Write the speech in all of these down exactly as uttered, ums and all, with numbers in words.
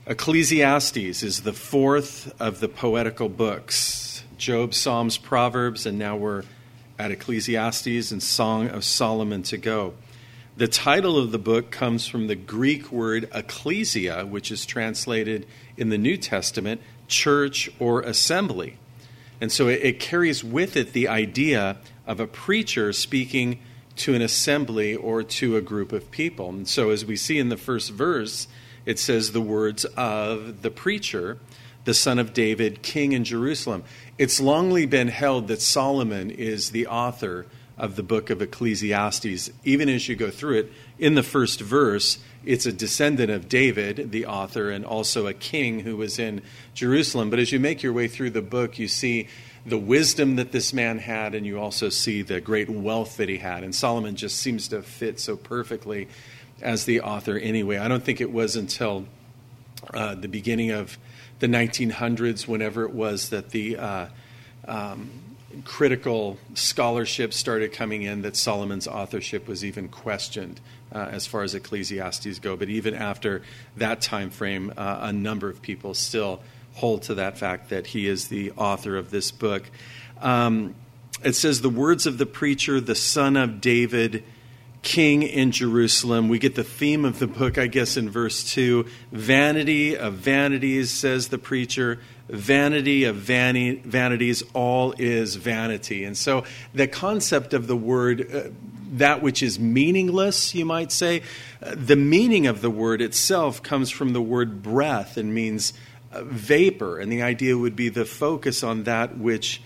Ecclesiastes is the fourth of the poetical books. Job, Psalms, Proverbs, and now we're at Ecclesiastes and Song of Solomon to go. The title of the book comes from the Greek word ecclesia, which is translated in the New Testament, church or assembly. And so it, it carries with it the idea of a preacher speaking to an assembly or to a group of people. And so as we see in the first verse, it says the words of the preacher, the son of David, king in Jerusalem. It's longly been held that Solomon is the author of the book of Ecclesiastes. Even as you go through it, in the first verse, it's a descendant of David, the author, and also a king who was in Jerusalem. But as you make your way through the book, you see the wisdom that this man had, and you also see the great wealth that he had. And Solomon just seems to fit so perfectly as the author anyway. I don't think it was until uh, the beginning of the nineteen hundreds, whenever it was that the uh, um, critical scholarship started coming in, that Solomon's authorship was even questioned uh, as far as Ecclesiastes go. But even after that time frame, uh, a number of people still hold to that fact that he is the author of this book. Um, it says, the words of the preacher, the son of David, king in Jerusalem. We get the theme of the book, I guess, in verse two. Vanity of vanities, says the preacher. Vanity of vani- vanities, all is vanity. And so the concept of the word, uh, that which is meaningless, you might say, uh, the meaning of the word itself comes from the word breath and means uh, vapor. And the idea would be the focus on that which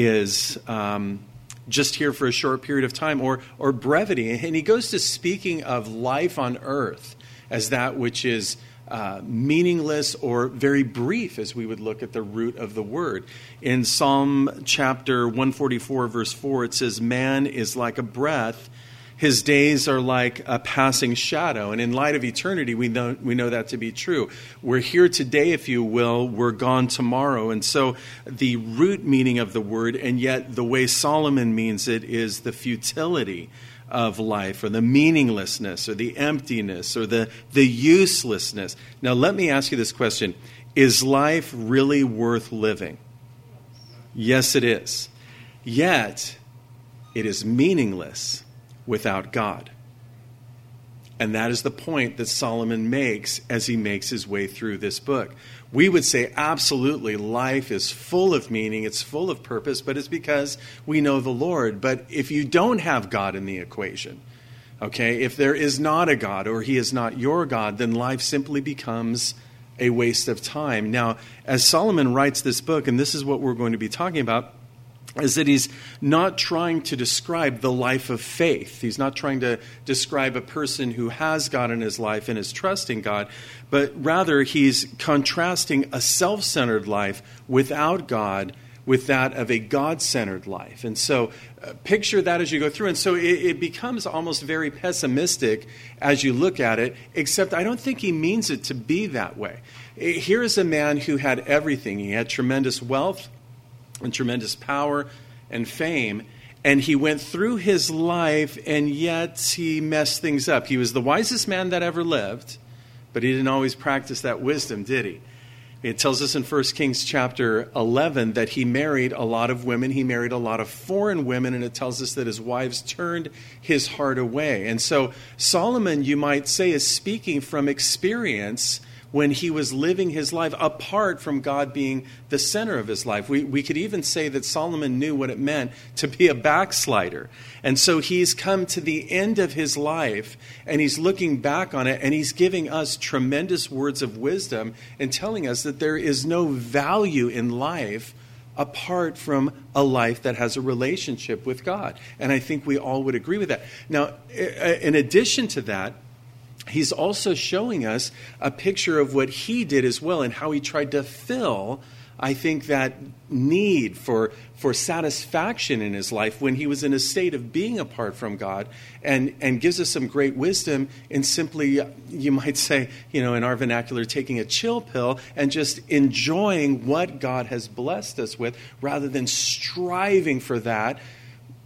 is um, just here for a short period of time, or or brevity. And he goes to speaking of life on earth as that which is uh, meaningless or very brief, as we would look at the root of the word. In Psalm chapter one forty-four, verse four, it says, man is like a breath. His days are like a passing shadow. And in light of eternity, we know we know that to be true. We're here today, if you will. We're gone tomorrow. And so the root meaning of the word, and yet the way Solomon means it, is the futility of life, or the meaninglessness, or the emptiness, or the, the uselessness. Now, let me ask you this question. Is life really worth living? Yes, it is. Yet, it is meaningless without God. And that is the point that Solomon makes as he makes his way through this book. We would say absolutely life is full of meaning, it's full of purpose, but it's because we know the Lord. But if you don't have God in the equation, okay, if there is not a God, or he is not your God, then life simply becomes a waste of time. Now, as Solomon writes this book, and this is what we're going to be talking about, is that he's not trying to describe the life of faith. He's not trying to describe a person who has God in his life and is trusting God, but rather he's contrasting a self-centered life without God with that of a God-centered life. And so uh, picture that as you go through. And so it, it becomes almost very pessimistic as you look at it, except I don't think he means it to be that way. Here is a man who had everything. He had tremendous wealth and tremendous power and fame, and he went through his life, and yet he messed things up. He was the wisest man that ever lived, but he didn't always practice that wisdom, did he? It tells us in First Kings chapter eleven that he married a lot of women. He married a lot of foreign women, and it tells us that his wives turned his heart away. And so Solomon, you might say, is speaking from experience when he was living his life apart from God being the center of his life. We we could even say that Solomon knew what it meant to be a backslider. And so he's come to the end of his life, and he's looking back on it, and he's giving us tremendous words of wisdom and telling us that there is no value in life apart from a life that has a relationship with God. And I think we all would agree with that. Now, in addition to that, he's also showing us a picture of what he did as well, and how he tried to fill, I think, that need for, for satisfaction in his life when he was in a state of being apart from God, and, and gives us some great wisdom in simply, you might say, you know, in our vernacular, taking a chill pill and just enjoying what God has blessed us with, rather than striving for that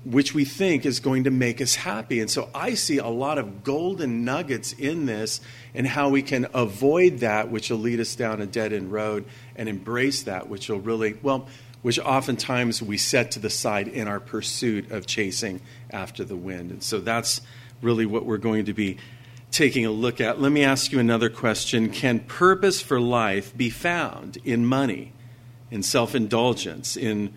which we think is going to make us happy. And so I see a lot of golden nuggets in this and how we can avoid that, which will lead us down a dead-end road, and embrace that, which will really, well, which oftentimes we set to the side in our pursuit of chasing after the wind. And so that's really what we're going to be taking a look at. Let me ask you another question. Can purpose for life be found in money, in self-indulgence, in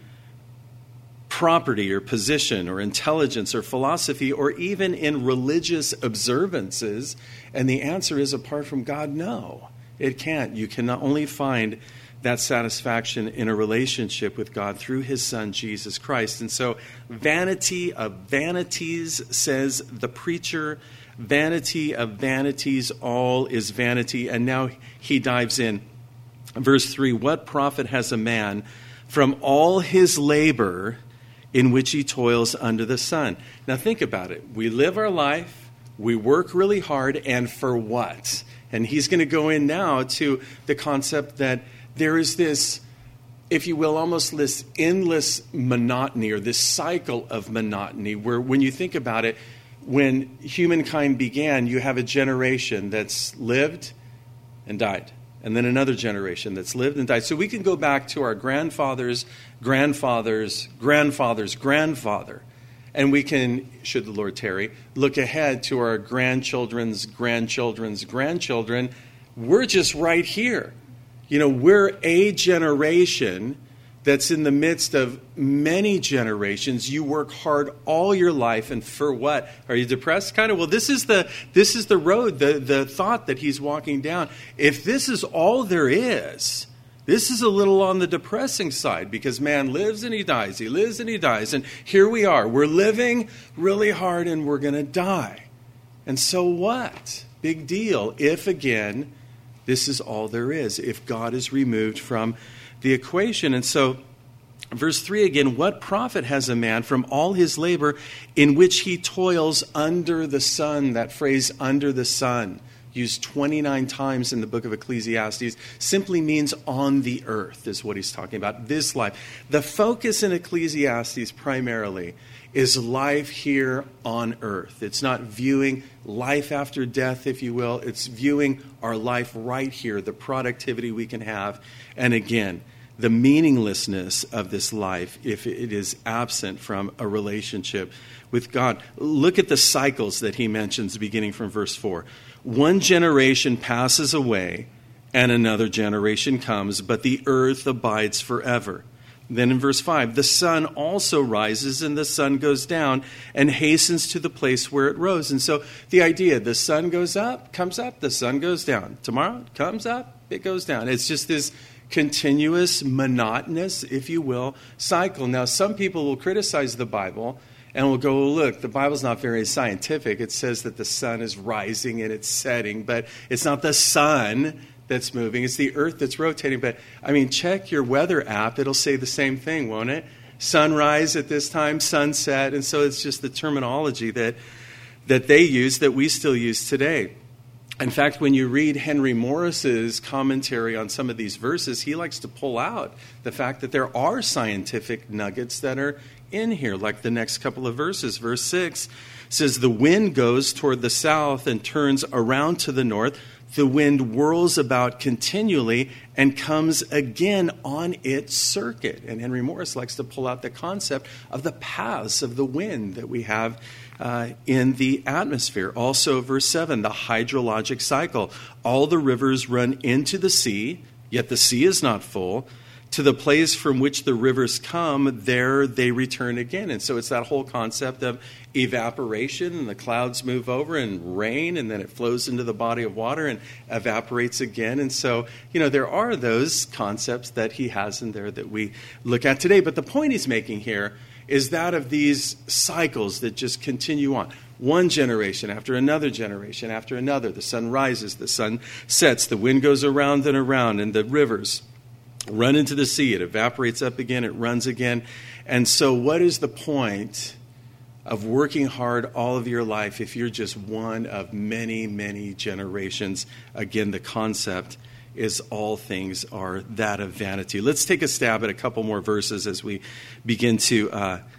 property or position or intelligence or philosophy, or even in religious observances? And the answer is, apart from God, no, it can't. You can only find that satisfaction in a relationship with God through his Son, Jesus Christ. And so, vanity of vanities, says the preacher, vanity of vanities, all is vanity. And now he dives in. Verse three, what profit has a man from all his labor in which he toils under the sun? Now think about it. We live our life, we work really hard, and for what? And he's going to go in now to the concept that there is this, if you will, almost this endless monotony, or this cycle of monotony, where when you think about it, when humankind began, you have a generation that's lived and died. And then another generation that's lived and died. So we can go back to our grandfathers, grandfathers, grandfather's grandfather. And we can, should the Lord tarry, look ahead to our grandchildren's grandchildren's grandchildren. We're just right here. You know, we're a generation that's in the midst of many generations. You work hard all your life, and for what? Are you depressed? Kind of. Well, this is the this is the road, the, the thought that he's walking down. If this is all there is, this is a little on the depressing side, because man lives and he dies. He lives and he dies. And here we are. We're living really hard and we're going to die. And so what? Big deal if, again, this is all there is, if God is removed from the equation. And so, verse three again, what profit has a man from all his labor in which he toils under the sun? That phrase, under the sun, used twenty-nine times in the book of Ecclesiastes, simply means on the earth, is what he's talking about, this life. The focus in Ecclesiastes primarily is life here on earth. It's not viewing life after death, if you will. It's viewing our life right here, the productivity we can have. And again, the meaninglessness of this life if it is absent from a relationship with God. Look at the cycles that he mentions beginning from verse four. One generation passes away and another generation comes, but the earth abides forever. Then in verse five, the sun also rises and the sun goes down and hastens to the place where it rose. And so the idea, the sun goes up, comes up, the sun goes down. Tomorrow it comes up, it goes down. It's just this continuous, monotonous, if you will, cycle. Now, some people will criticize the Bible and will go, well, look, the Bible's not very scientific. It says that the sun is rising and it's setting, but it's not the sun that's moving. It's the earth that's rotating. But, I mean, check your weather app. It'll say the same thing, won't it? Sunrise at this time, sunset. And so it's just the terminology that that they use that we still use today. In fact, when you read Henry Morris's commentary on some of these verses, he likes to pull out the fact that there are scientific nuggets that are in here, like the next couple of verses. Verse six says, the wind goes toward the south and turns around to the north. The wind whirls about continually and comes again on its circuit. And Henry Morris likes to pull out the concept of the paths of the wind that we have uh, in the atmosphere. Also, verse seven, the hydrologic cycle. All the rivers run into the sea, yet the sea is not full. To the place from which the rivers come, there they return again. And so it's that whole concept of evaporation, and the clouds move over and rain, and then it flows into the body of water and evaporates again. And so, you know, there are those concepts that he has in there that we look at today. But the point he's making here is that of these cycles that just continue on. One generation after another generation after another. The sun rises, the sun sets, the wind goes around and around, and the rivers run into the sea. It evaporates up again. It runs again. And so what is the point of working hard all of your life if you're just one of many, many generations? Again, the concept is all things are that of vanity. Let's take a stab at a couple more verses as we begin to uh,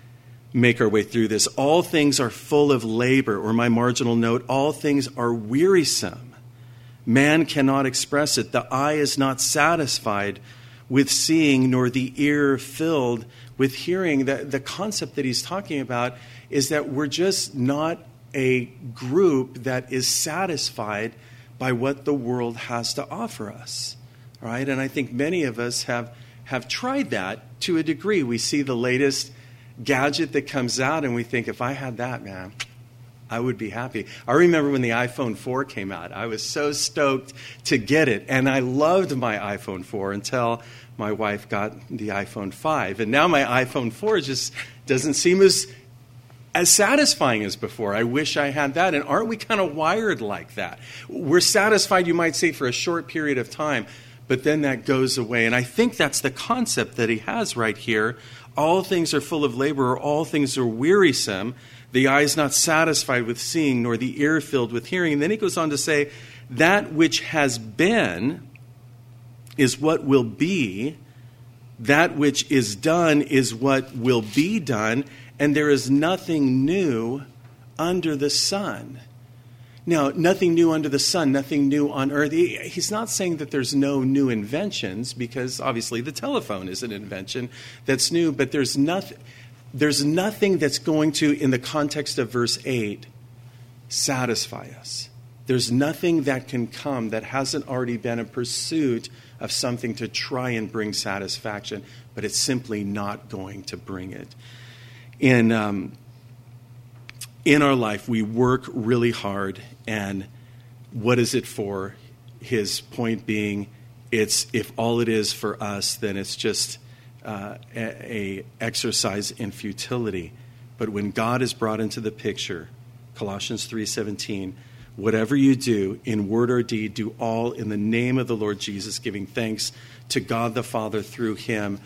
make our way through this. All things are full of labor, or my marginal note, all things are wearisome. Man cannot express it. The eye is not satisfied with seeing, nor the ear filled with hearing. The, the concept that he's talking about is that we're just not a group that is satisfied by what the world has to offer us. All right? And I think many of us have, have tried that to a degree. We see the latest gadget that comes out and we think, if I had that, man, I would be happy. I remember when the iPhone four came out. I was so stoked to get it. And I loved my iPhone four until my wife got the iPhone five. And now my iPhone four just doesn't seem as, as satisfying as before. I wish I had that. And aren't we kind of wired like that? We're satisfied, you might say, for a short period of time, but then that goes away. And I think that's the concept that he has right here. All things are full of labor, or all things are wearisome. The eye is not satisfied with seeing, nor the ear filled with hearing. And then he goes on to say, that which has been is what will be. That which is done is what will be done. And there is nothing new under the sun. Now, nothing new under the sun, nothing new on earth. He's not saying that there's no new inventions, because obviously the telephone is an invention that's new, but there's nothing, there's nothing that's going to, in the context of verse eight, satisfy us. There's nothing that can come that hasn't already been a pursuit of something to try and bring satisfaction, but it's simply not going to bring it. In um, in our life, we work really hard, and what is it for? His point being, it's if all it is for us, then it's just uh, a, a exercise in futility. But when God is brought into the picture, Colossians three seventeen, whatever you do, in word or deed, do all in the name of the Lord Jesus, giving thanks to God the Father through him.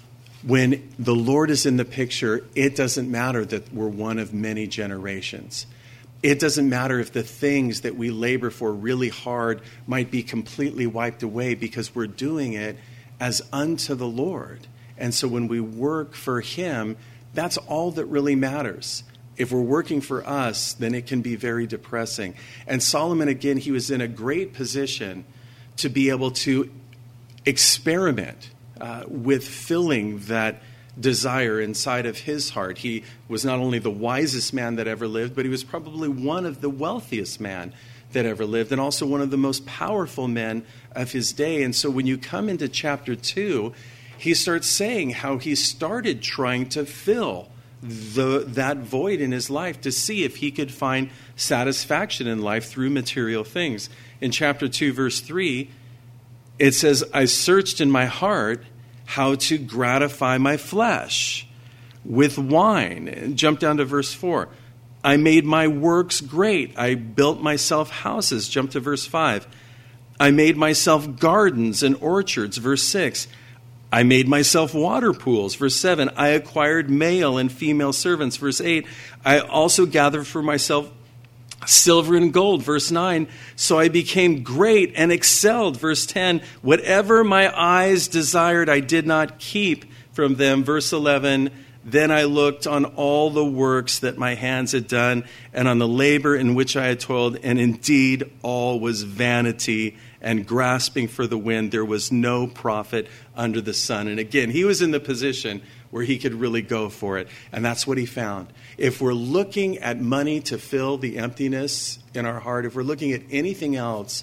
When the Lord is in the picture, it doesn't matter that we're one of many generations. It doesn't matter if the things that we labor for really hard might be completely wiped away, because we're doing it as unto the Lord. And so when we work for him, that's all that really matters. If we're working for us, then it can be very depressing. And Solomon, again, he was in a great position to be able to experiment uh, with filling that desire inside of his heart. He was not only the wisest man that ever lived, but he was probably one of the wealthiest men that ever lived, and also one of the most powerful men of his day. And so when you come into chapter two, he starts saying how he started trying to fill the, that void in his life to see if he could find satisfaction in life through material things. In chapter two, verse three, it says, I searched in my heart how to gratify my flesh with wine. And jump down to verse four. I made my works great. I built myself houses. Jump to verse five. I made myself gardens and orchards. Verse six. I made myself water pools. Verse seven. I acquired male and female servants. Verse eight. I also gathered for myself silver and gold. Verse nine. So I became great and excelled. Verse ten. Whatever my eyes desired, I did not keep from them. Verse eleven. Then I looked on all the works that my hands had done, and on the labor in which I had toiled, and indeed all was vanity and grasping for the wind. There was no profit under the sun. And again, he was in the position where he could really go for it. And that's what he found. If we're looking at money to fill the emptiness in our heart, if we're looking at anything else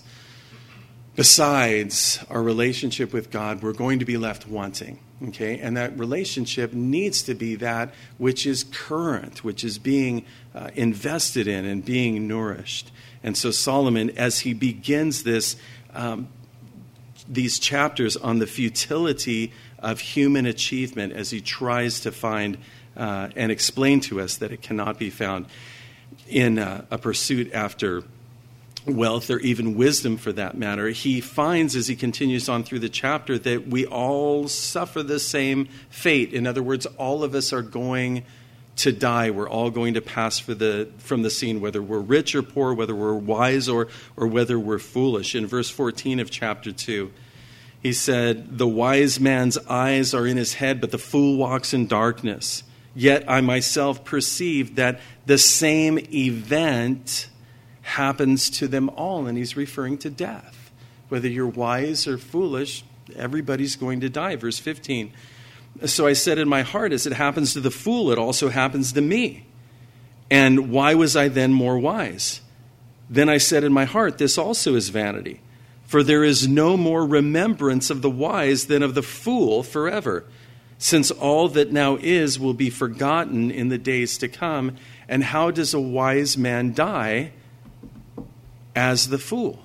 besides our relationship with God, we're going to be left wanting. Okay, and that relationship needs to be that which is current, which is being uh, invested in and being nourished. And so Solomon, as he begins this, um, these chapters on the futility of human achievement, as he tries to find uh, and explain to us that it cannot be found in uh, a pursuit after wealth or even wisdom for that matter, he finds as he continues on through the chapter that we all suffer the same fate. In other words, all of us are going to die. We're all going to pass for the, from the scene, whether we're rich or poor, whether we're wise or, or whether we're foolish. In verse fourteen of chapter two, he said, the wise man's eyes are in his head, but the fool walks in darkness. Yet I myself perceive that the same event happens to them all. And he's referring to death. Whether you're wise or foolish, everybody's going to die. Verse fifteen. So I said in my heart, as it happens to the fool, it also happens to me. And why was I then more wise? Then I said in my heart, this also is vanity. For there is no more remembrance of the wise than of the fool forever, since all that now is will be forgotten in the days to come. And how does a wise man die? As the fool.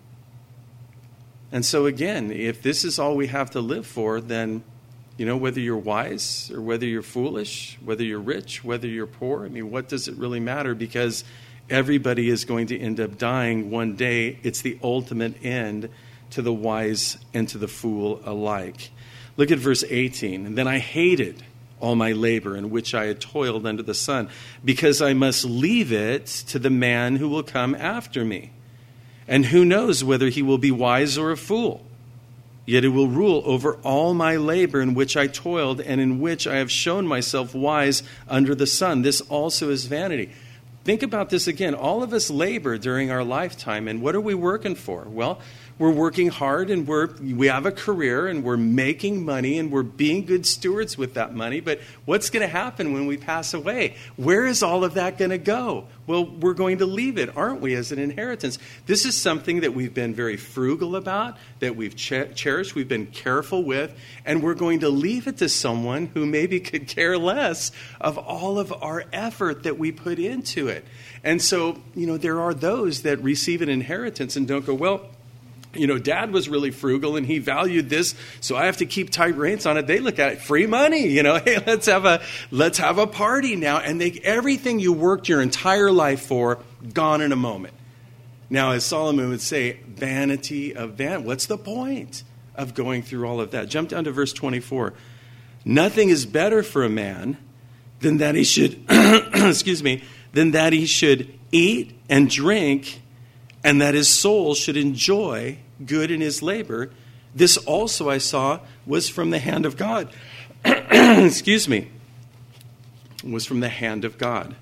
And so again, if this is all we have to live for, then, you know, whether you're wise or whether you're foolish, whether you're rich, whether you're poor, I mean, what does it really matter? Because everybody is going to end up dying one day. It's the ultimate end to the wise and to the fool alike. Look at verse eighteen. And then I hated all my labor in which I had toiled under the sun, because I must leave it to the man who will come after me. And who knows whether he will be wise or a fool? Yet it will rule over all my labor in which I toiled and in which I have shown myself wise under the sun. This also is vanity. Think about this again. All of us labor during our lifetime, and what are we working for? Well, we're working hard, and we're we have a career, and we're making money, and we're being good stewards with that money. But what's going to happen when we pass away? Where is all of that going to go? Well, we're going to leave it, aren't we, as an inheritance? This is something that we've been very frugal about, that we've ch- cherished, we've been careful with, and we're going to leave it to someone who maybe could care less of all of our effort that we put into it. And so, you know, there are those that receive an inheritance and don't go, well, you know, Dad was really frugal and he valued this, so I have to keep tight reins on it. They look at it, free money, you know, hey, let's have a let's have a party now. And they, everything you worked your entire life for, gone in a moment. Now, as Solomon would say, vanity of van. What's the point of going through all of that? Jump down to verse twenty-four. Nothing is better for a man than that he should, excuse me, than that he should eat and drink, and that his soul should enjoy good in his labor. This also I saw was from the hand of God. Excuse me. Was from the hand of God.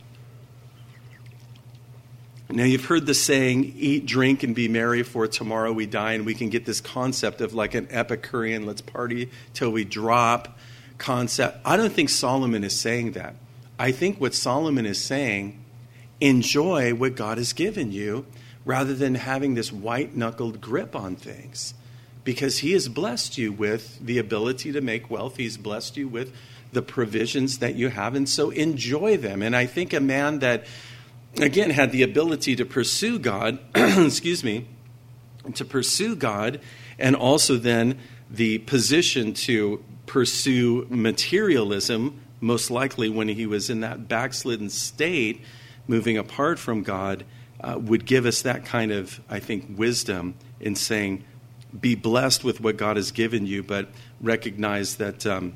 Now you've heard the saying, eat, drink, and be merry, for tomorrow we die. And we can get this concept of like an Epicurean, let's party till we drop concept. I don't think Solomon is saying that. I think what Solomon is saying, enjoy what God has given you, rather than having this white-knuckled grip on things. Because he has blessed you with the ability to make wealth. He's blessed you with the provisions that you have. And so enjoy them. And I think a man that, again, had the ability to pursue God, excuse me, to pursue God, and also then the position to pursue materialism, most likely when he was in that backslidden state, moving apart from God, uh, would give us that kind of, I think, wisdom in saying, be blessed with what God has given you, but recognize that um,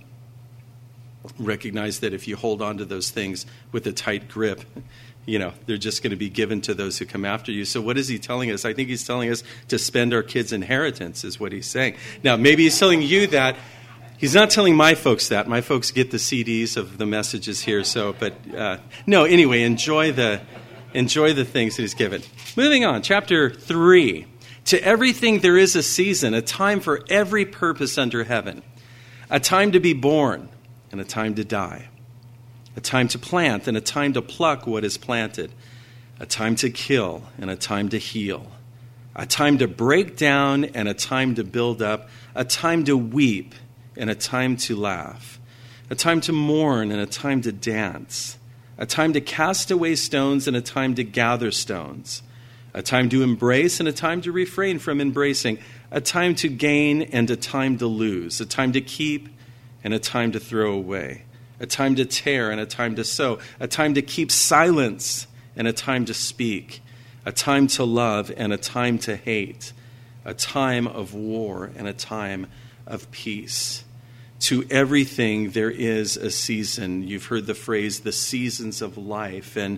recognize that if you hold on to those things with a tight grip, you know, they're just going to be given to those who come after you. So what is he telling us? I think he's telling us to spend our kids' inheritance is what he's saying. Now, maybe he's telling you that. He's not telling my folks that. My folks get the C Ds of the messages here. So, but uh, no, anyway, enjoy the enjoy the things that he's given. Moving on, chapter three. To everything there is a season, a time for every purpose under heaven, a time to be born and a time to die, a time to plant and a time to pluck what is planted, a time to kill and a time to heal, a time to break down and a time to build up, a time to weep and a time to laugh, a time to mourn and a time to dance, a time to cast away stones and a time to gather stones, a time to embrace and a time to refrain from embracing, a time to gain and a time to lose, a time to keep and a time to throw away, a time to tear and a time to sow, a time to keep silence and a time to speak, a time to love and a time to hate, a time of war and a time of peace. To everything there is a season. You've heard the phrase, the seasons of life. And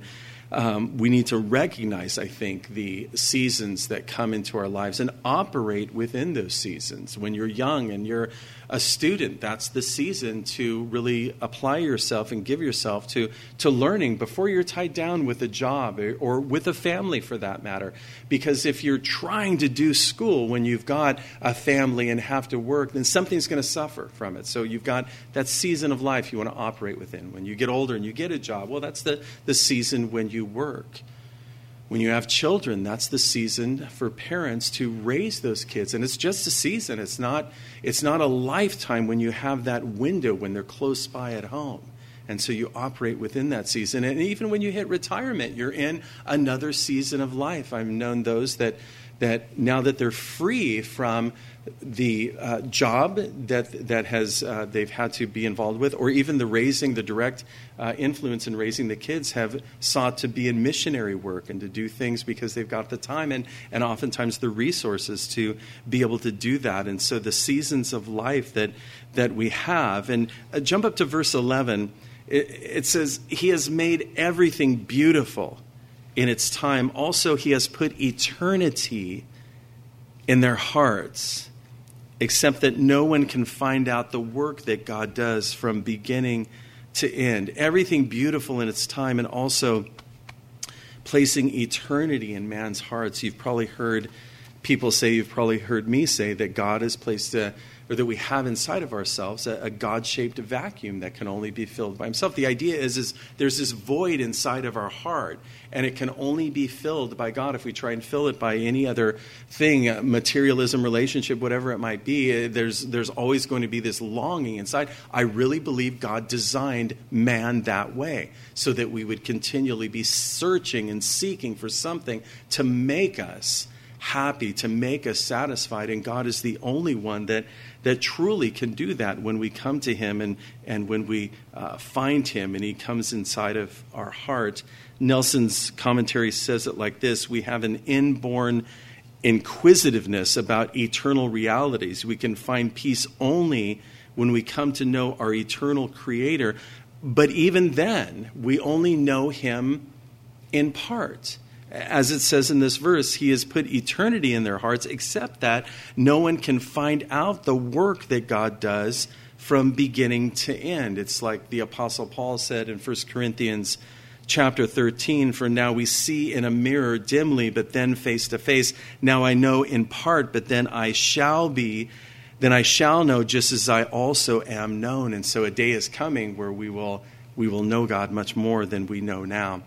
um, we need to recognize, I think, the seasons that come into our lives and operate within those seasons. When you're young and you're a student, that's the season to really apply yourself and give yourself to, to learning before you're tied down with a job or, or with a family, for that matter. Because if you're trying to do school when you've got a family and have to work, then something's going to suffer from it. So you've got that season of life you want to operate within. When you get older and you get a job, well, that's the, the season when you work. When you have children, that's the season for parents to raise those kids. And it's just a season. It's not, it's not a lifetime when you have that window when they're close by at home. And so you operate within that season. And even when you hit retirement, you're in another season of life. I've known those that that now that they're free from the uh, job that that has uh, they've had to be involved with, or even the raising, the direct uh, influence in raising the kids, have sought to be in missionary work and to do things because they've got the time and, and oftentimes the resources to be able to do that. And so the seasons of life that that we have, and uh, jump up to verse eleven, it, it says, "He has made everything beautiful in its time. Also, he has put eternity in their hearts, except that no one can find out the work that God does from beginning to end." Everything beautiful in its time, and also placing eternity in man's hearts. You've probably heard people say, you've probably heard me say, that God has placed a or that we have inside of ourselves a, a God-shaped vacuum that can only be filled by himself. The idea is, is there's this void inside of our heart, and it can only be filled by God. If we try and fill it by any other thing, materialism, relationship, whatever it might be, there's, there's always going to be this longing inside. I really believe God designed man that way, so that we would continually be searching and seeking for something to make us happy, to make us satisfied. And God is the only one that that truly can do that when we come to him and, and when we uh, find him and he comes inside of our heart. Nelson's commentary says it like this: we have an inborn inquisitiveness about eternal realities. We can find peace only when we come to know our eternal Creator. But even then, we only know him in part. As it says in this verse, he has put eternity in their hearts, except that no one can find out the work that God does from beginning to end. It's like the Apostle Paul said in First Corinthians chapter thirteen, "For now we see in a mirror dimly, but then face to face. Now I know in part, but then I shall be, then I shall know just as I also am known." And so a day is coming where we will we will know God much more than we know now.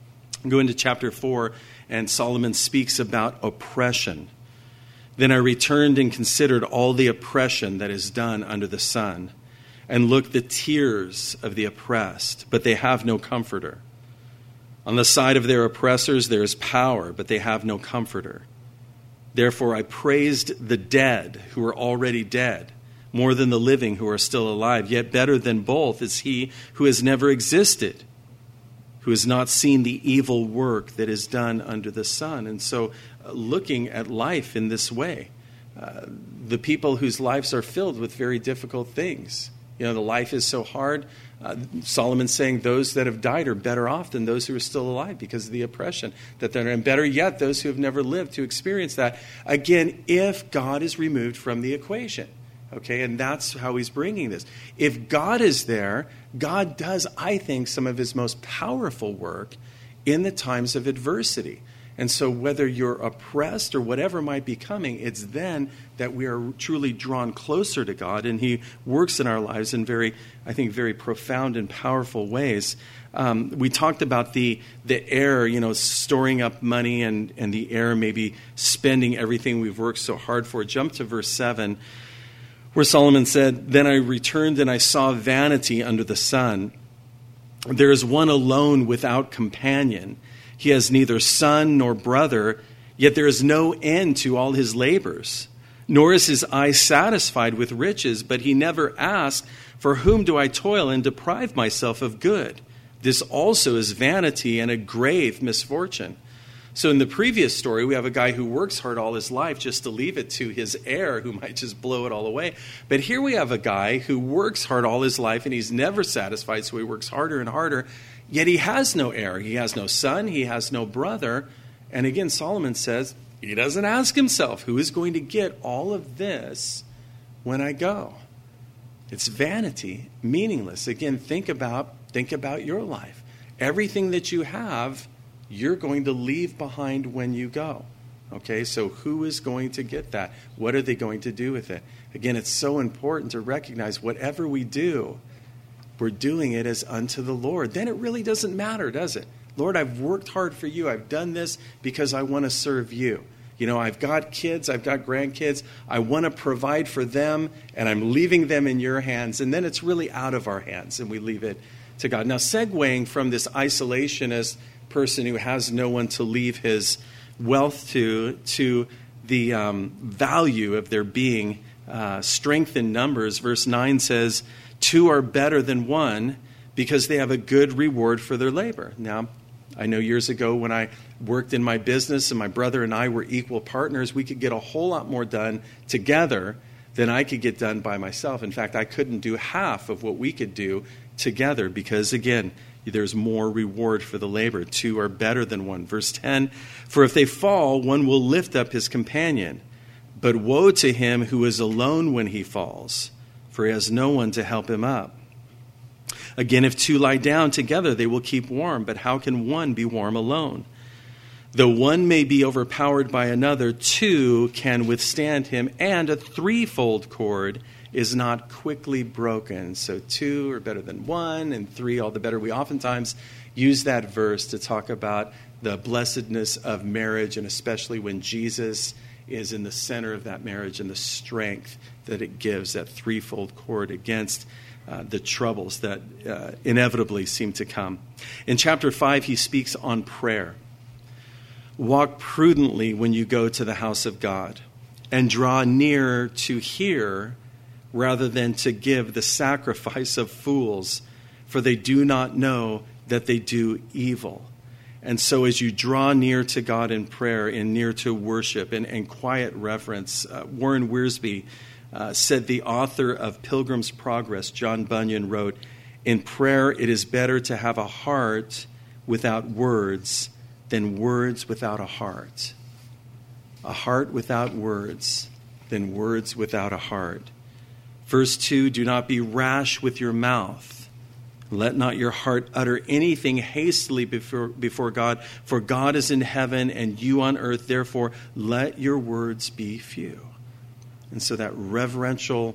Go into chapter four, and Solomon speaks about oppression. "Then I returned and considered all the oppression that is done under the sun, and looked the tears of the oppressed, but they have no comforter. On the side of their oppressors there is power, but they have no comforter. Therefore I praised the dead who are already dead, more than the living who are still alive. Yet better than both is he who has never existed, who has not seen the evil work that is done under the sun." And so uh, looking at life in this way, uh, the people whose lives are filled with very difficult things. You know, the life is so hard. Uh, Solomon's saying those that have died are better off than those who are still alive because of the oppression that they're in. And better yet, those who have never lived to experience that. Again, if God is removed from the equation. Okay, and that's how he's bringing this. If God is there, God does, I think, some of his most powerful work in the times of adversity. And so whether you're oppressed or whatever might be coming, it's then that we are truly drawn closer to God, and he works in our lives in very, I think, very profound and powerful ways. Um, we talked about the the heir, you know, storing up money, and, and the heir maybe spending everything we've worked so hard for. Jump to verse seven. Where Solomon said, "Then I returned and I saw vanity under the sun. There is one alone without companion. He has neither son nor brother, yet there is no end to all his labors. Nor is his eye satisfied with riches, but he never asks, for whom do I toil and deprive myself of good? This also is vanity and a grave misfortune." So in the previous story, we have a guy who works hard all his life just to leave it to his heir who might just blow it all away. But here we have a guy who works hard all his life and he's never satisfied, so he works harder and harder. Yet he has no heir. He has no son. He has no brother. And again, Solomon says he doesn't ask himself, who is going to get all of this when I go? It's vanity, meaningless. Again, think about, think about your life. Everything that you have, you're going to leave behind when you go. Okay, so who is going to get that? What are they going to do with it? Again, it's so important to recognize whatever we do, we're doing it as unto the Lord. Then it really doesn't matter, does it? Lord, I've worked hard for you. I've done this because I want to serve you. You know, I've got kids, I've got grandkids. I want to provide for them, and I'm leaving them in your hands. And then it's really out of our hands, and we leave it to God. Now, segueing from this isolationist person who has no one to leave his wealth to, to the um, value of there being uh, strength in numbers, verse nine says, two are better than one because they have a good reward for their labor. Now, I know years ago when I worked in my business and my brother and I were equal partners, we could get a whole lot more done together than I could get done by myself. In fact, I couldn't do half of what we could do together because, again, there's more reward for the labor. Two are better than one. Verse ten, for if they fall, one will lift up his companion. But woe to him who is alone when he falls, for he has no one to help him up. Again, if two lie down together, they will keep warm. But how can one be warm alone? Though one may be overpowered by another, two can withstand him, and a threefold cord is not quickly broken. So two are better than one, and three all the better. We oftentimes use that verse to talk about the blessedness of marriage, and especially when Jesus is in the center of that marriage and the strength that it gives, that threefold cord against uh, the troubles that uh, inevitably seem to come. In chapter five, he speaks on prayer. Walk prudently when you go to the house of God, and draw near to hear rather than to give the sacrifice of fools, for they do not know that they do evil. And so as you draw near to God in prayer and near to worship and, and quiet reverence, uh, Warren Wiersbe uh, said, the author of Pilgrim's Progress, John Bunyan, wrote, in prayer it is better to have a heart without words than words without a heart. A heart without words than words without a heart. Verse two, do not be rash with your mouth. Let not your heart utter anything hastily before, before God, for God is in heaven and you on earth. Therefore, let your words be few. And so that reverential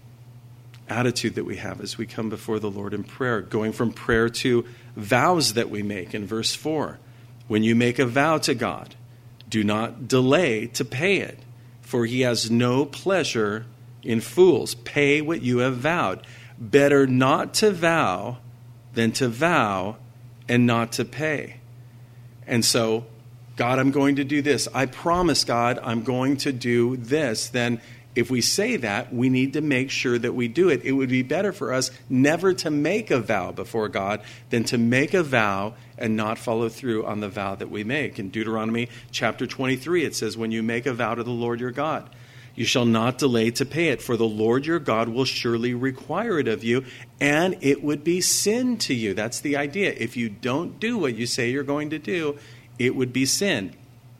attitude that we have as we come before the Lord in prayer, going from prayer to vows that we make in verse four. When you make a vow to God, do not delay to pay it, for he has no pleasure in fools. Pay what you have vowed. Better not to vow than to vow and not to pay. And so, God, I'm going to do this. I promise, God, I'm going to do this. Then if we say that, we need to make sure that we do it. It would be better for us never to make a vow before God than to make a vow and not follow through on the vow that we make. In Deuteronomy chapter twenty-three, it says, when you make a vow to the Lord your God, you shall not delay to pay it, for the Lord your God will surely require it of you, and it would be sin to you. That's the idea. If you don't do what you say you're going to do, it would be sin.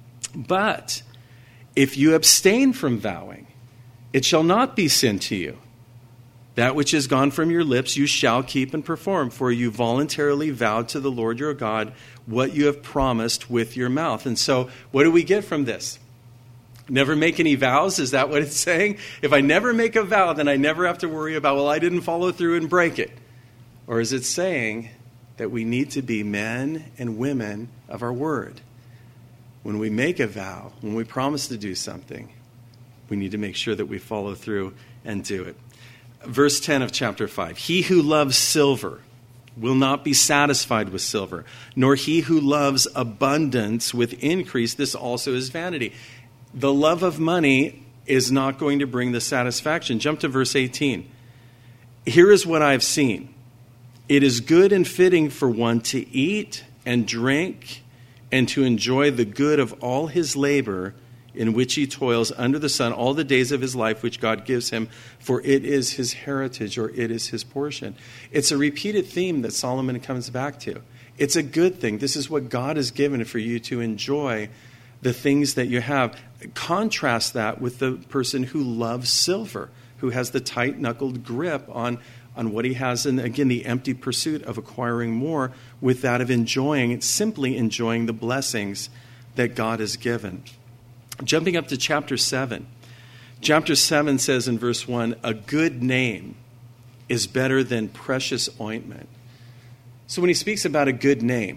But if you abstain from vowing, it shall not be sin to you. That which is gone from your lips you shall keep and perform, for you voluntarily vowed to the Lord your God what you have promised with your mouth. And so what do we get from this? Never make any vows? Is that what it's saying? If I never make a vow, then I never have to worry about, well, I didn't follow through and break it. Or is it saying that we need to be men and women of our word? When we make a vow, when we promise to do something, we need to make sure that we follow through and do it. Verse ten of chapter five, he who loves silver will not be satisfied with silver, nor he who loves abundance with increase. This also is vanity. The love of money is not going to bring the satisfaction. Jump to verse eighteen. Here is what I've seen. It is good and fitting for one to eat and drink and to enjoy the good of all his labor in which he toils under the sun all the days of his life which God gives him, for it is his heritage, or it is his portion. It's a repeated theme that Solomon comes back to. It's a good thing. This is what God has given for you to enjoy the things that you have. Contrast that with the person who loves silver, who has the tight-knuckled grip on, on what he has, and again, the empty pursuit of acquiring more with that of enjoying, simply enjoying the blessings that God has given. Jumping up to chapter seven. Chapter seven says in verse one, a good name is better than precious ointment. So when he speaks about a good name,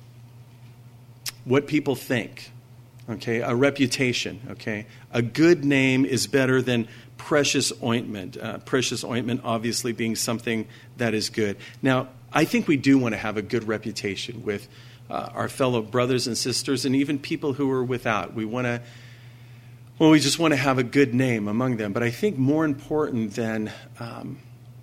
what people think, okay, a reputation, okay, a good name is better than precious ointment. Uh, precious ointment obviously being something that is good. Now, I think we do want to have a good reputation with uh, our fellow brothers and sisters and even people who are without. We want to Well, we just want to have a good name among them. But I think more important than um,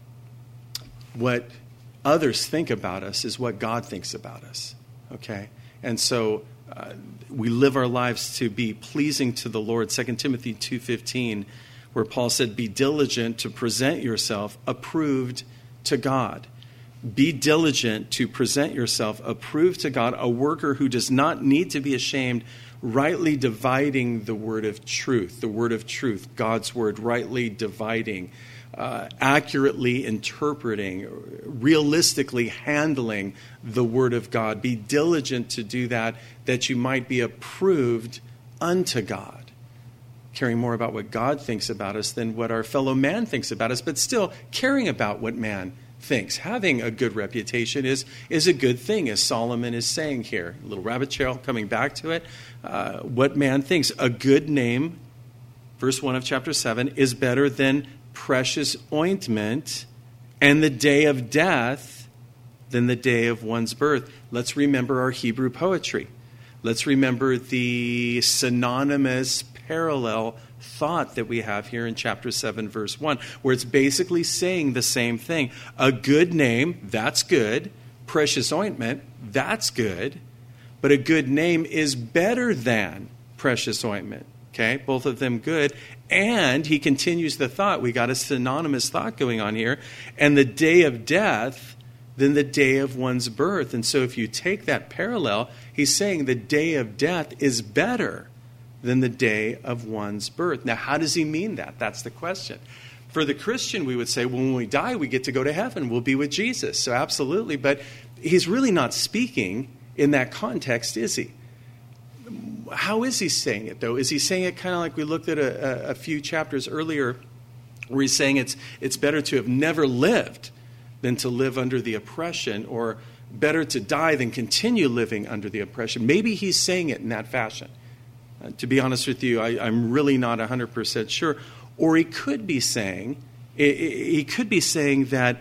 what others think about us is what God thinks about us, okay? And so uh, we live our lives to be pleasing to the Lord. Second Timothy two fifteen, where Paul said, be diligent to present yourself approved to God. Be diligent to present yourself approved to God, a worker who does not need to be ashamed, rightly dividing the word of truth, the word of truth, God's word, rightly dividing, uh, accurately interpreting, realistically handling the word of God. Be diligent to do that, that you might be approved unto God. Caring more about what God thinks about us than what our fellow man thinks about us, but still caring about what man thinks. Having a good reputation is, is a good thing, as Solomon is saying here. A little rabbit trail coming back to it. Uh, what man thinks. A good name, verse one of chapter seven, is better than precious ointment, and the day of death than the day of one's birth. Let's remember our Hebrew poetry. Let's remember the synonymous parallel thought that we have here in chapter seven, verse one, where it's basically saying the same thing. A good name, that's good. Precious ointment, that's good. But a good name is better than precious ointment. Okay, both of them good. And he continues the thought. We got a synonymous thought going on here. And the day of death than the day of one's birth. And so if you take that parallel, he's saying the day of death is better than the day of one's birth. Now, how does he mean that? That's the question. For the Christian, we would say, well, when we die, we get to go to heaven. We'll be with Jesus. So absolutely. But he's really not speaking in that context, is he? How is he saying it, though? Is he saying it kind of like we looked at a, a few chapters earlier, where he's saying it's it's better to have never lived than to live under the oppression, or better to die than continue living under the oppression? Maybe he's saying it in that fashion. Uh, to be honest with you, I, I'm really not one hundred percent sure. Or he could be saying, he could be saying that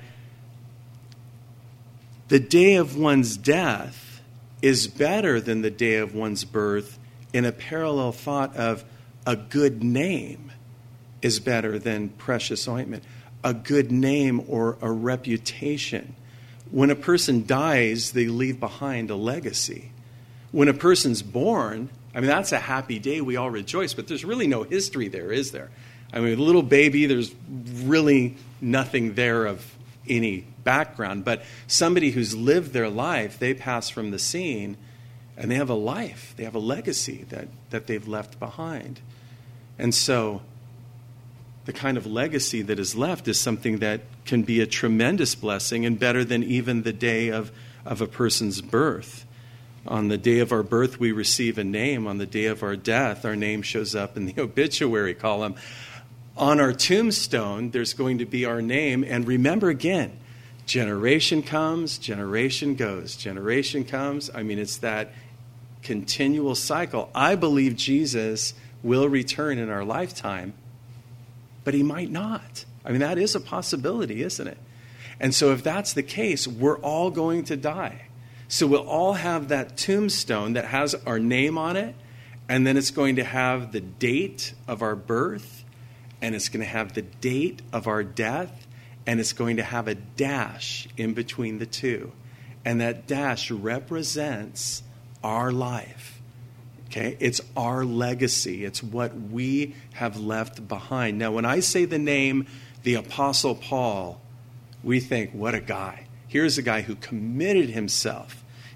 the day of one's death is better than the day of one's birth, in a parallel thought of a good name is better than precious ointment. A good name or a reputation. When a person dies, they leave behind a legacy. When a person's born, I mean, that's a happy day. We all rejoice, but there's really no history there, is there? I mean, a little baby, there's really nothing there of any background. But somebody who's lived their life, they pass from the scene, and they have a life. They have a legacy that, that they've left behind. And so the kind of legacy that is left is something that can be a tremendous blessing and better than even the day of, of a person's birth. On the day of our birth, we receive a name. On the day of our death, our name shows up in the obituary column. On our tombstone, there's going to be our name. And remember again, generation comes, generation goes. Generation comes. I mean, it's that continual cycle. I believe Jesus will return in our lifetime, but he might not. I mean, that is a possibility, isn't it? And so if that's the case, we're all going to die. So we'll all have that tombstone that has our name on it, and then it's going to have the date of our birth, and it's going to have the date of our death, and it's going to have a dash in between the two. And that dash represents our life. Okay? It's our legacy. It's what we have left behind. Now, when I say the name, the Apostle Paul, we think, what a guy. Here's a guy who committed himself,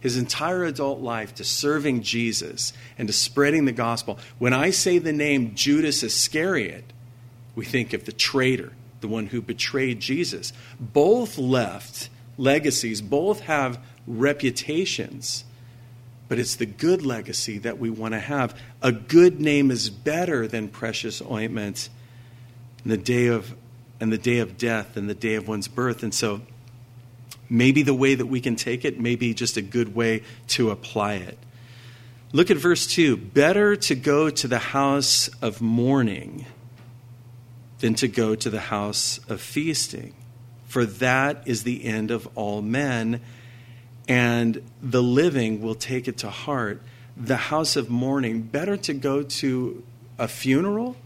his entire adult life to serving Jesus and to spreading the gospel. When I say the name Judas Iscariot, we think of the traitor, the one who betrayed Jesus. Both left legacies, both have reputations, but it's the good legacy that we want to have. A good name is better than precious ointment in the day of and the day of death and the day of one's birth. And so maybe the way that we can take it may be just a good way to apply it. Look at verse two. Better to go to the house of mourning than to go to the house of feasting, for that is the end of all men, and the living will take it to heart. The house of mourning, better to go to a funeral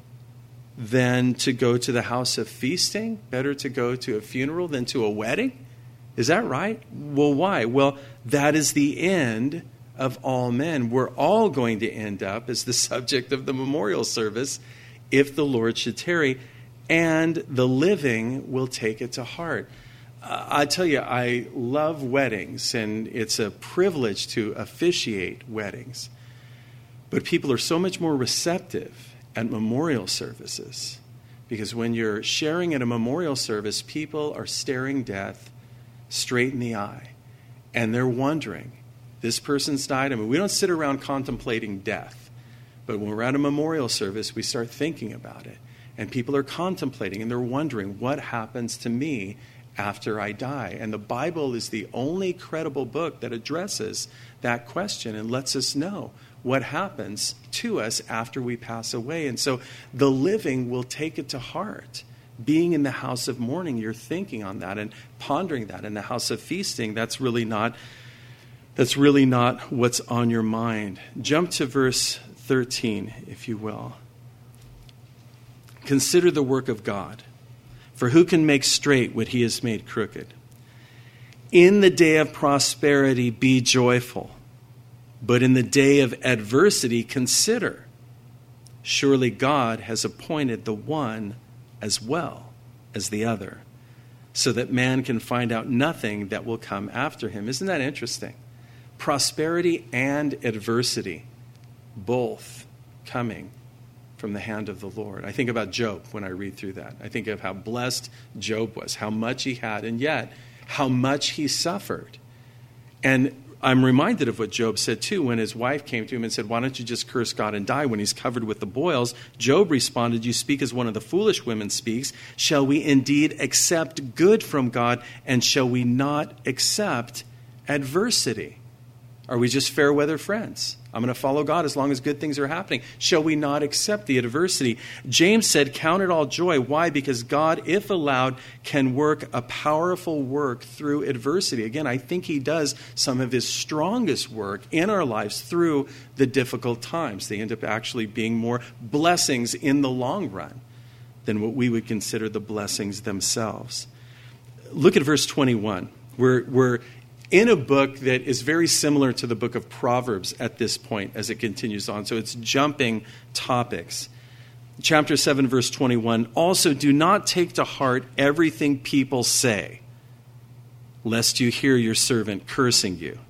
than to go to the house of feasting? Better to go to a funeral than to a wedding? Is that right? Well, why? Well, that is the end of all men. We're all going to end up as the subject of the memorial service if the Lord should tarry, and the living will take it to heart. Uh, I tell you, I love weddings, and it's a privilege to officiate weddings. But people are so much more receptive at memorial services, because when you're sharing at a memorial service, people are staring death straight in the eye, and they're wondering, this person's died. I mean, we don't sit around contemplating death, but when we're at a memorial service, we start thinking about it, and people are contemplating, and they're wondering, what happens to me after I die? And the Bible is the only credible book that addresses that question and lets us know what happens to us after we pass away. And so the living will take it to heart. Being in the house of mourning, you're thinking on that and pondering that. In the house of feasting, that's really not that's really not what's on your mind. Jump to verse thirteen, if you will. Consider the work of God, for who can make straight what he has made crooked? In the day of prosperity, be joyful. But in the day of adversity, consider. Surely God has appointed the one as well as the other, so that man can find out nothing that will come after him. Isn't that interesting? Prosperity and adversity, both coming from the hand of the Lord. I think about Job when I read through that. I think of how blessed Job was, how much he had, and yet how much he suffered. And I'm reminded of what Job said, too, when his wife came to him and said, why don't you just curse God and die when he's covered with the boils? Job responded, you speak as one of the foolish women speaks. Shall we indeed accept good from God, and shall we not accept adversity? Are we just fair weather friends? I'm going to follow God as long as good things are happening. Shall we not accept the adversity? James said, count it all joy. Why? Because God, if allowed, can work a powerful work through adversity. Again, I think he does some of his strongest work in our lives through the difficult times. They end up actually being more blessings in the long run than what we would consider the blessings themselves. Look at verse twenty-one. We're, we're in a book that is very similar to the book of Proverbs at this point as it continues on. So it's jumping topics. Chapter seven, verse twenty-one. Also, do not take to heart everything people say, lest you hear your servant cursing you.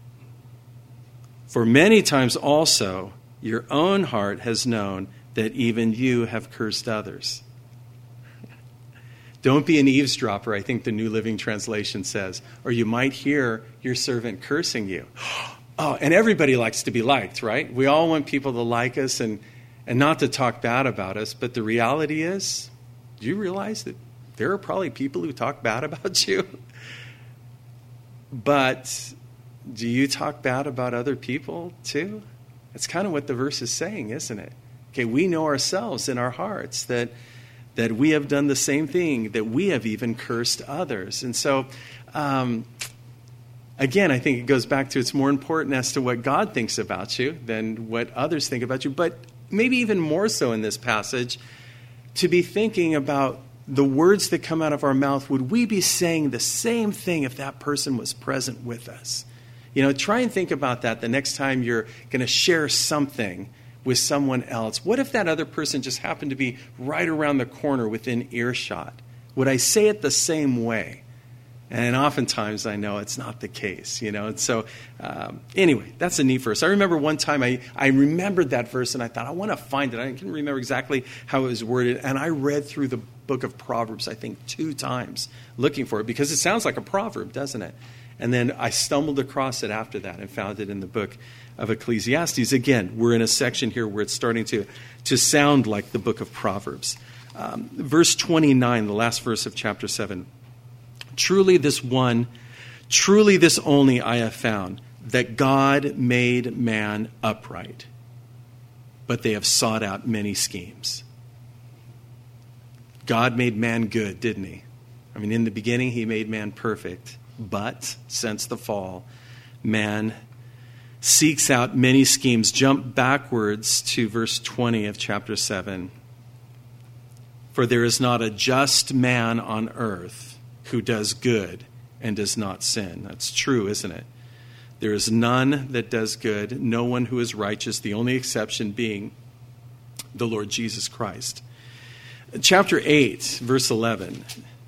For many times also your own heart has known that even you have cursed others. Don't be an eavesdropper, I think the New Living Translation says, or you might hear your servant cursing you. Oh, and everybody likes to be liked, right? We all want people to like us and, and not to talk bad about us. But the reality is, do you realize that there are probably people who talk bad about you? But do you talk bad about other people too? That's kind of what the verse is saying, isn't it? Okay, we know ourselves in our hearts that that we have done the same thing, that we have even cursed others. And so, um, again, I think it goes back to it's more important as to what God thinks about you than what others think about you. But maybe even more so in this passage, to be thinking about the words that come out of our mouth. Would we be saying the same thing if that person was present with us? You know, try and think about that the next time you're going to share something with someone else. What if that other person just happened to be right around the corner within earshot? Would I say it the same way? And oftentimes I know it's not the case, you know. And so um, anyway, that's a neat verse. I remember one time I, I remembered that verse and I thought, I want to find it. I can't remember exactly how it was worded. And I read through the book of Proverbs, I think, two times looking for it because it sounds like a proverb, doesn't it? And then I stumbled across it after that and found it in the book of Ecclesiastes. Again, we're in a section here where it's starting to, to sound like the book of Proverbs. Um, verse twenty-nine, the last verse of chapter seven. Truly this one, truly this only I have found, that God made man upright, but they have sought out many schemes. God made man good, didn't he? I mean, in the beginning, he made man perfect. But since the fall, man seeks out many schemes. Jump backwards to verse twenty of chapter seven. For there is not a just man on earth who does good and does not sin. That's true, isn't it? There is none that does good, no one who is righteous, the only exception being the Lord Jesus Christ. Chapter eight, verse eleven.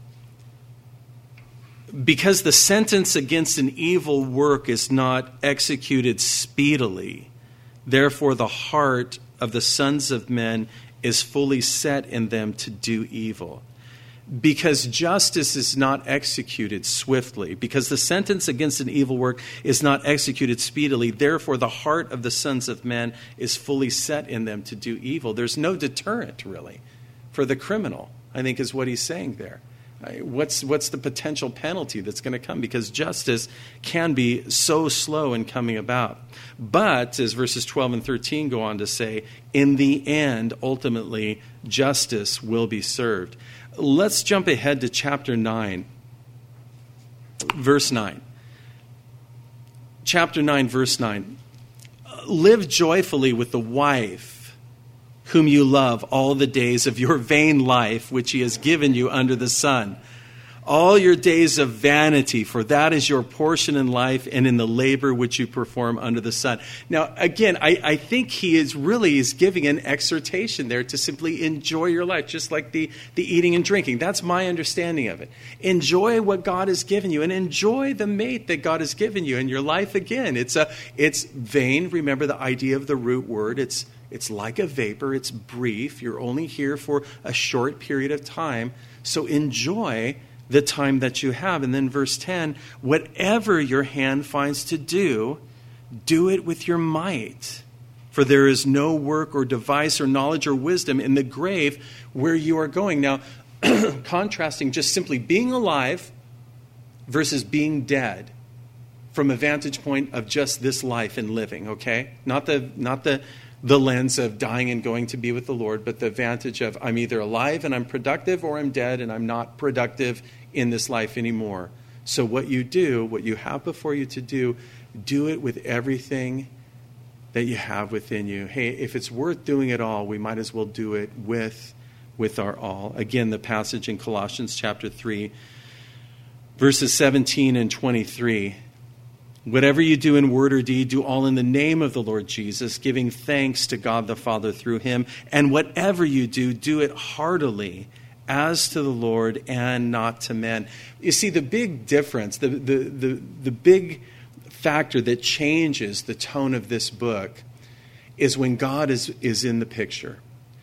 Because the sentence against an evil work is not executed speedily, therefore the heart of the sons of men is fully set in them to do evil. Because justice is not executed swiftly, because the sentence against an evil work is not executed speedily, therefore the heart of the sons of men is fully set in them to do evil. There's no deterrent, really, for the criminal, I think is what he's saying there. What's, what's the potential penalty that's going to come? Because justice can be so slow in coming about. But, as verses twelve and thirteen go on to say, in the end, ultimately, justice will be served. Let's jump ahead to chapter nine, verse nine. Chapter nine, verse nine. Live joyfully with the wife whom you love all the days of your vain life, which he has given you under the sun. All your days of vanity, for that is your portion in life and in the labor which you perform under the sun. Now, again, I, I think he is really is giving an exhortation there to simply enjoy your life, just like the, the eating and drinking. That's my understanding of it. Enjoy what God has given you and enjoy the mate that God has given you in your life again. It's a it's vain. Remember the idea of the root word. It's It's like a vapor. It's brief. You're only here for a short period of time. So enjoy the time that you have. And then verse ten, whatever your hand finds to do, do it with your might. For there is no work or device or knowledge or wisdom in the grave where you are going. Now, contrasting just simply being alive versus being dead from a vantage point of just this life and living, okay? Not the not the the lens of dying and going to be with the Lord, but the vantage of I'm either alive and I'm productive or I'm dead and I'm not productive in this life anymore. So what you do, what you have before you to do, do it with everything that you have within you. Hey, if it's worth doing it all, we might as well do it with, with our all. Again, the passage in Colossians chapter three, verses seventeen and twenty-three. Whatever you do in word or deed, do all in the name of the Lord Jesus, giving thanks to God the Father through him. And whatever you do, do it heartily, as to the Lord and not to men. You see, the big difference, the, the, the, the big factor that changes the tone of this book is when God is, is in the picture.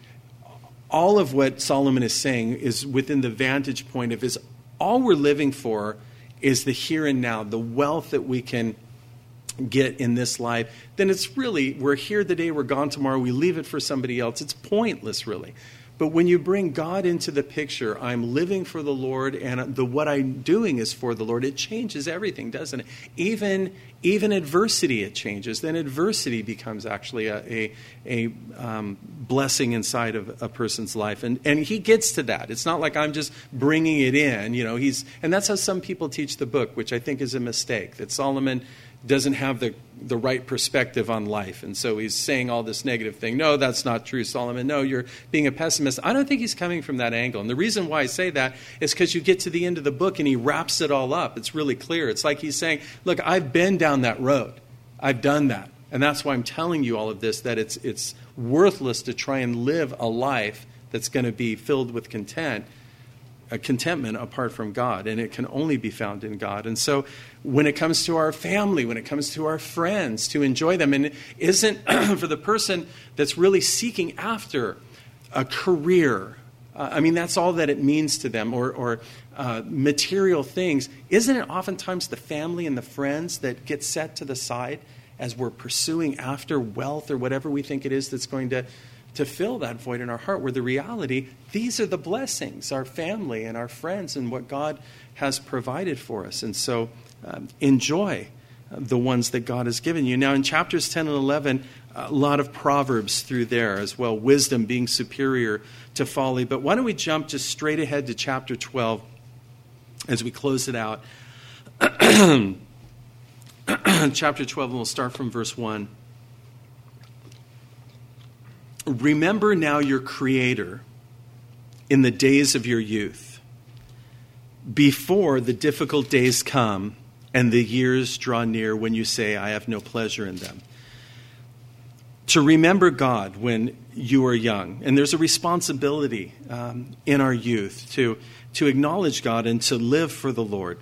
All of what Solomon is saying is within the vantage point of his, all we're living for is the here and now, the wealth that we can get in this life. Then it's really, we're here today, we're gone tomorrow, we leave it for somebody else. It's pointless, really. But when you bring God into the picture, I'm living for the Lord, and the what I'm doing is for the Lord. It changes everything, doesn't it? Even even adversity, it changes. Then adversity becomes actually a a, a um, blessing inside of a person's life, and and he gets to that. It's not like I'm just bringing it in, you know. He's and that's how some people teach the book, which I think is a mistake. That Solomon doesn't have the, the right perspective on life. And so he's saying all this negative thing. No, that's not true, Solomon. No, you're being a pessimist. I don't think he's coming from that angle. And the reason why I say that is because you get to the end of the book and he wraps it all up. It's really clear. It's like he's saying, look, I've been down that road. I've done that. And that's why I'm telling you all of this, that it's it's worthless to try and live a life that's going to be filled with content a contentment apart from God, and it can only be found in God. And so when it comes to our family, when it comes to our friends, to enjoy them, and it isn't for the person that's really seeking after a career, uh, I mean, that's all that it means to them, or, or uh, material things. Isn't it oftentimes the family and the friends that get set to the side as we're pursuing after wealth or whatever we think it is that's going to to fill that void in our heart, where the reality, these are the blessings, our family and our friends and what God has provided for us. And so um, enjoy the ones that God has given you. Now in chapters ten and eleven, a lot of proverbs through there as well, wisdom being superior to folly. But why don't we jump just straight ahead to chapter twelve as we close it out. Chapter twelve, and we'll start from verse one. Remember now your Creator in the days of your youth, before the difficult days come and the years draw near when you say, I have no pleasure in them. To remember God when you are young. And there's a responsibility um, in our youth to, to acknowledge God and to live for the Lord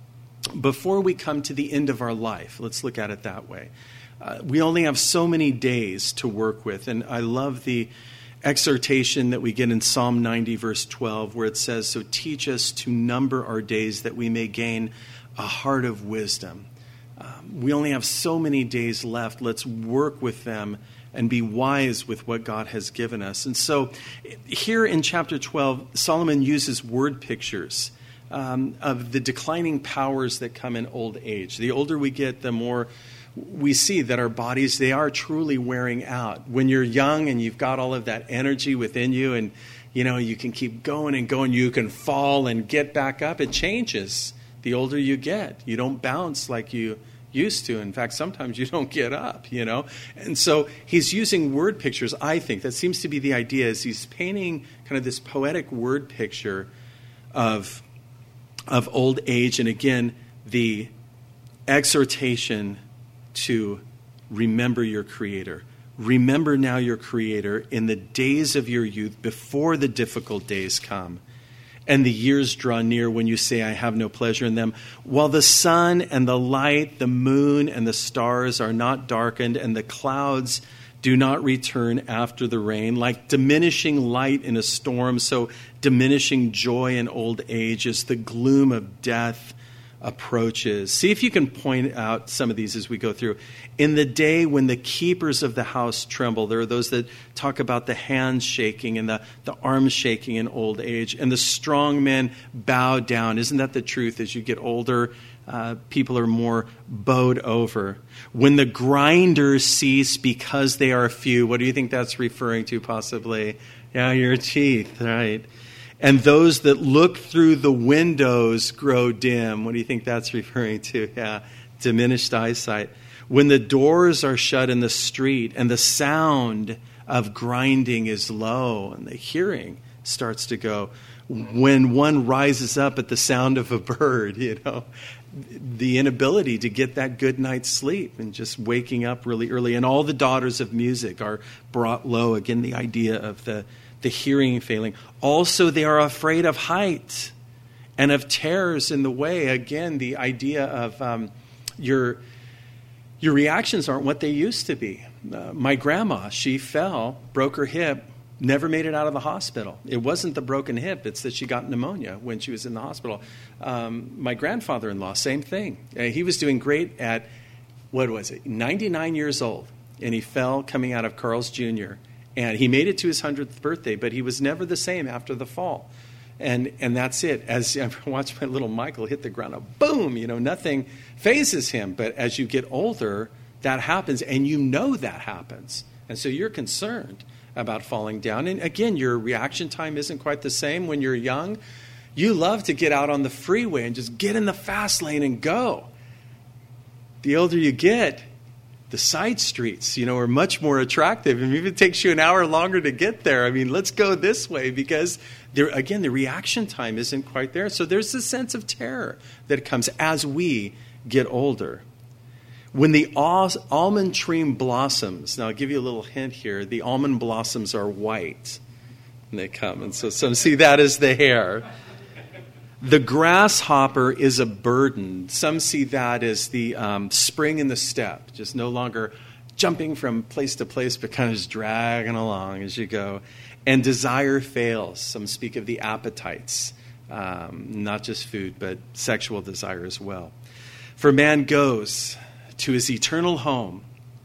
before we come to the end of our life. Let's look at it that way. Uh, we only have so many days to work with. And I love the exhortation that we get in Psalm ninety, verse twelve, where it says, so teach us to number our days that we may gain a heart of wisdom. Um, we only have so many days left. Let's work with them and be wise with what God has given us. And so here in chapter twelve, Solomon uses word pictures um, of the declining powers that come in old age. The older we get, the more we see that our bodies, they are truly wearing out. When you're young and you've got all of that energy within you and, you know, you can keep going and going, you can fall and get back up, it changes the older you get. You don't bounce like you used to. In fact, sometimes you don't get up, you know. And so he's using word pictures, I think. That seems to be the idea, is he's painting kind of this poetic word picture of, of old age. And again, the exhortation to remember your Creator. Remember now your Creator in the days of your youth, before the difficult days come and the years draw near when you say, I have no pleasure in them. While the sun and the light, the moon and the stars are not darkened, and the clouds do not return after the rain, like diminishing light in a storm, so diminishing joy in old age as the gloom of death approaches. See if you can point out some of these as we go through. In the day when the keepers of the house tremble, there are those that talk about the hands shaking and the, the arms shaking in old age, and the strong men bow down. Isn't that the truth? As you get older, uh, people are more bowed over. When the grinders cease because they are few, what do you think that's referring to possibly? Yeah, your teeth, right? And those that look through the windows grow dim. What do you think that's referring to? Yeah, diminished eyesight. When the doors are shut in the street and the sound of grinding is low and the hearing starts to go. When one rises up at the sound of a bird, you know, the inability to get that good night's sleep and just waking up really early. And all the daughters of music are brought low. Again, the idea of the the hearing failing. Also, they are afraid of height and of terrors in the way. Again, the idea of um, your your reactions aren't what they used to be. Uh, my grandma, she fell, broke her hip, never made it out of the hospital. It wasn't the broken hip, it's that she got pneumonia when she was in the hospital. Um, my grandfather-in-law, same thing. Uh, he was doing great at, what was it, ninety-nine years old, and he fell coming out of Carl's Junior And he made it to his hundredth birthday, but he was never the same after the fall. And and that's it. As I watched my little Michael hit the ground, a boom, you know, nothing phases him. But as you get older, that happens, and you know that happens. And so you're concerned about falling down. And again, your reaction time isn't quite the same. When you're young, you love to get out on the freeway and just get in the fast lane and go. The older you get, the side streets, you know, are much more attractive. And even it takes you an hour longer to get there. I mean, let's go this way because, there, again, the reaction time isn't quite there. So there's this sense of terror that comes as we get older. When the al- almond tree blossoms, now I'll give you a little hint here, the almond blossoms are white when they come. And so some see that as the hair. The grasshopper is a burden. Some see that as the um, spring in the step, just no longer jumping from place to place, but kind of just dragging along as you go. And desire fails. Some speak of the appetites, um, not just food, but sexual desire as well. For man goes to his eternal home,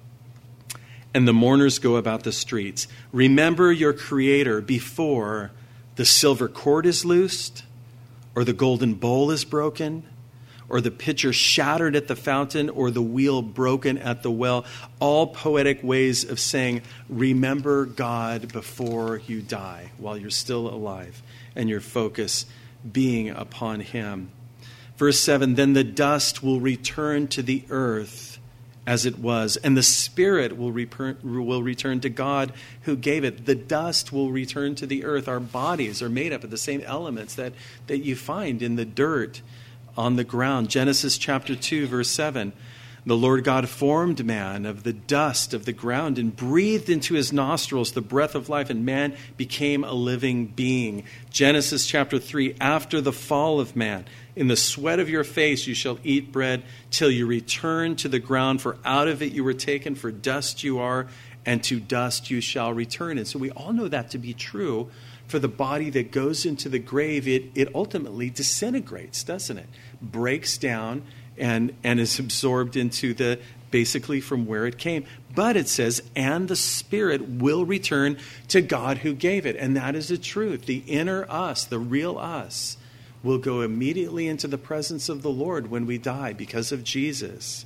and the mourners go about the streets. Remember your Creator before the silver cord is loosed, or the golden bowl is broken, or the pitcher shattered at the fountain, or the wheel broken at the well. All poetic ways of saying, remember God before you die, while you're still alive, and your focus being upon Him. Verse seven, then the dust will return to the earth as it was, and the spirit will return, will return to God who gave it. The dust will return to the earth. Our bodies are made up of the same elements that, that you find in the dirt on the ground. Genesis chapter two, verse seven. The Lord God formed man of the dust of the ground and breathed into his nostrils the breath of life, and man became a living being. Genesis chapter three, after the fall of man, in the sweat of your face you shall eat bread till you return to the ground, for out of it you were taken, for dust you are, and to dust you shall return. And so we all know that to be true. For the body that goes into the grave, it, it ultimately disintegrates, doesn't it? Breaks down and, and is absorbed into the, basically from where it came. But it says, and the spirit will return to God who gave it. And that is the truth. The inner us, the real us, will go immediately into the presence of the Lord when we die because of Jesus.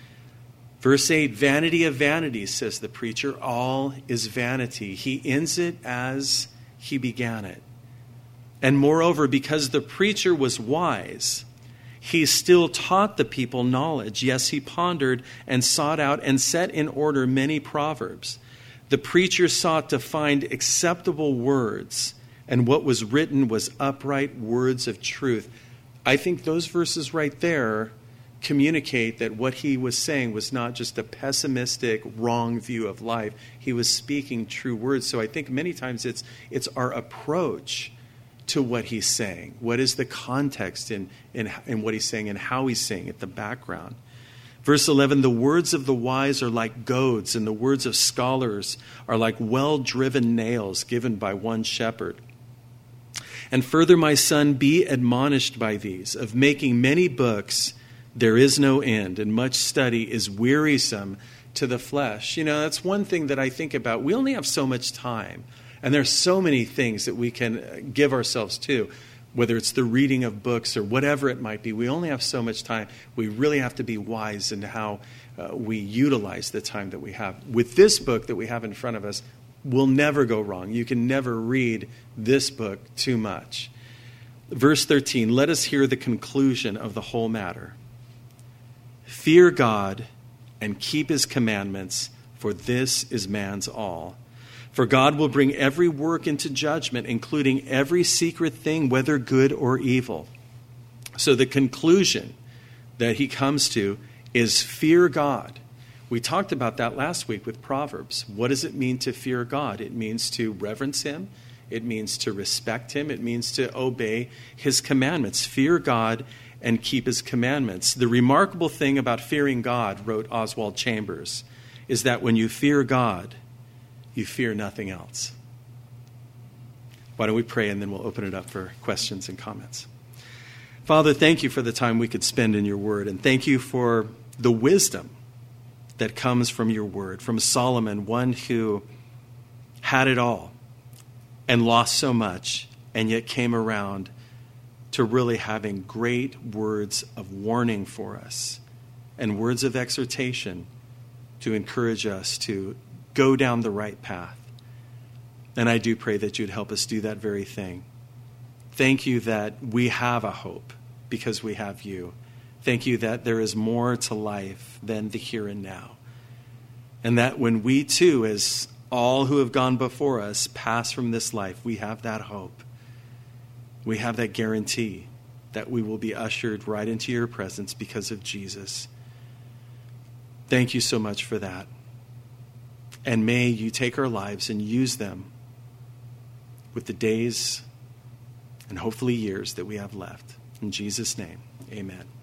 Verse eight, vanity of vanities, says the preacher, all is vanity. He ends it as he began it. And moreover, because the preacher was wise, he still taught the people knowledge. Yes, he pondered and sought out and set in order many proverbs. The preacher sought to find acceptable words, and what was written was upright words of truth. I think those verses right there communicate that what he was saying was not just a pessimistic, wrong view of life. He was speaking true words. So I think many times it's it's our approach to what he's saying. What is the context in, in, in what he's saying and how he's saying it, the background. Verse eleven, the words of the wise are like goads, and the words of scholars are like well-driven nails given by one shepherd. And further, my son, be admonished by these. Of making many books, there is no end, and much study is wearisome to the flesh. You know, that's one thing that I think about. We only have so much time, and there's so many things that we can give ourselves to, whether it's the reading of books or whatever it might be. We only have so much time. We really have to be wise in how uh, we utilize the time that we have. With this book that we have in front of us, we'll never go wrong. You can never read this book too much. Verse thirteen, let us hear the conclusion of the whole matter. Fear God and keep his commandments, for this is man's all. For God will bring every work into judgment, including every secret thing, whether good or evil. So the conclusion that he comes to is fear God. We talked about that last week with Proverbs. What does it mean to fear God? It means to reverence him. It means to respect him. It means to obey his commandments. Fear God and keep his commandments. The remarkable thing about fearing God, wrote Oswald Chambers, is that when you fear God, you fear nothing else. Why don't we pray, and then we'll open it up for questions and comments. Father, thank you for the time we could spend in your word, and thank you for the wisdom that comes from your word, from Solomon, one who had it all and lost so much, and yet came around to really having great words of warning for us and words of exhortation to encourage us to go down the right path. And I do pray that you'd help us do that very thing. Thank you that we have a hope because we have you. Thank you that there is more to life than the here and now. And that when we too, as all who have gone before us, pass from this life, we have that hope. We have that guarantee that we will be ushered right into your presence because of Jesus. Thank you so much for that. And may you take our lives and use them with the days and hopefully years that we have left. In Jesus' name, amen.